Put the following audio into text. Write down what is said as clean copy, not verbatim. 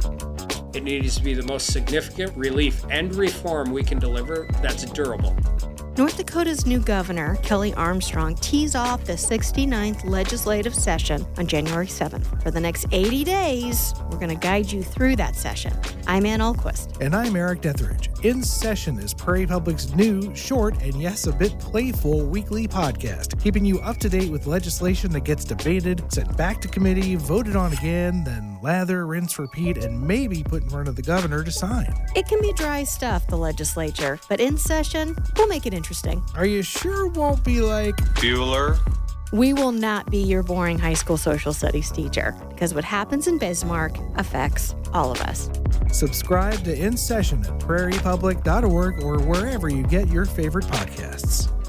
It needs to be the most significant relief and reform we can deliver that's durable. North Dakota's new governor, Kelly Armstrong, tees off the 69th legislative session on January 7th. For the next 80 days, we're going to guide you through that session. I'm Ann Ahlquist. And I'm Eric Detheridge. In Session is Prairie Public's new, short, and yes, a bit playful weekly podcast, keeping you up to date with legislation that gets debated, sent back to committee, voted on again, then lather, rinse, repeat, and maybe put in front of the governor to sign. It can be dry stuff, the legislature, but In Session, we'll make it interesting. Are you sure it won't be like Bueller? We will not be your boring high school social studies teacher, because what happens in Bismarck affects all of us. Subscribe to In Session at prairiepublic.org or wherever you get your favorite podcasts.